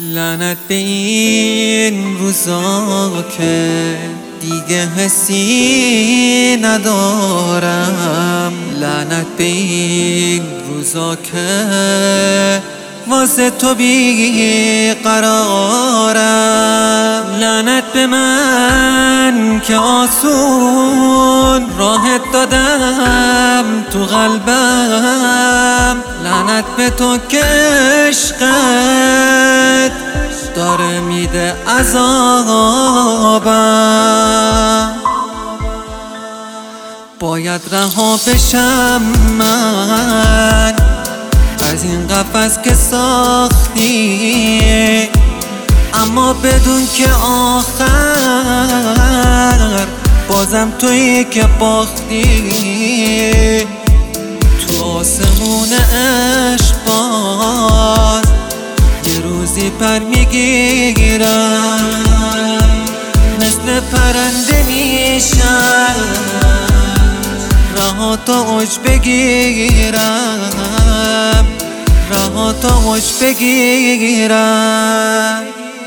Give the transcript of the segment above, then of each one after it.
لعنت به این روزا که دیگه حسی ندارم. لعنت به این روزا که واسه تو بی قرارم. لعنت به من که آسون راحت دادم تو قلبم. لعنت به تو که عشقت داره میده عذابم. باید رها بشم من از این قفس که ساختی، اما بدون که آخر بازم تویی که باختی. تو آسمون عشق باز یه روزی پر میگیرم، مثل پرنده میشم رها تا اوج بگیرم، رها تا اوج بگیرم.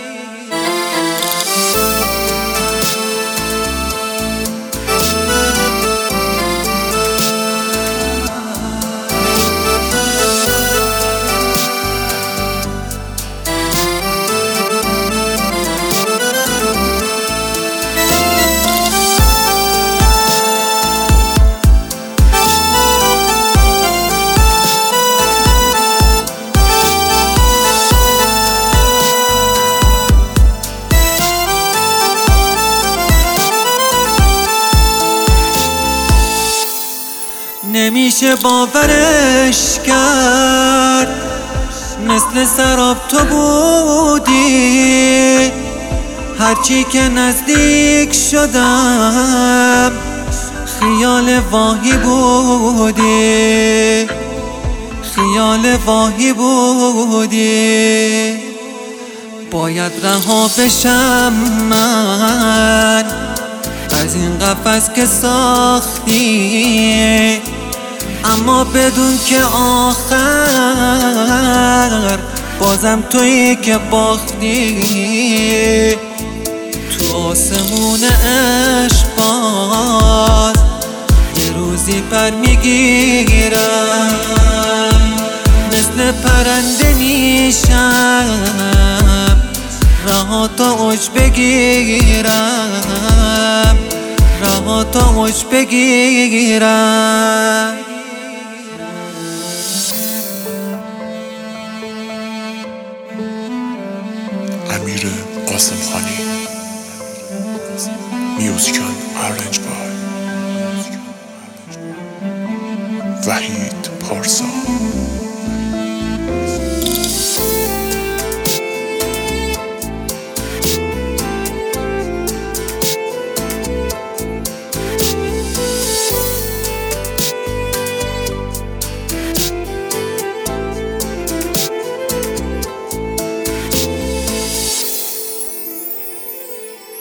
نمیشه باورش کرد، مثل سراب تو بودی. هرچی که نزدیک شدم خیال واهی بودی، خیال واهی بودی. باید رها بشم من از این قفس که ساختی، اما بدون که آخر بازم تویی که باختی. تو آسمون عشق باز یه روزی پر میگیرم، مثل پرنده میشم رها تا اوج بگیرم، رها تا اوج بگیرم. امیر قاسمخانی. میوزیک ارنج بای وحید پارسا.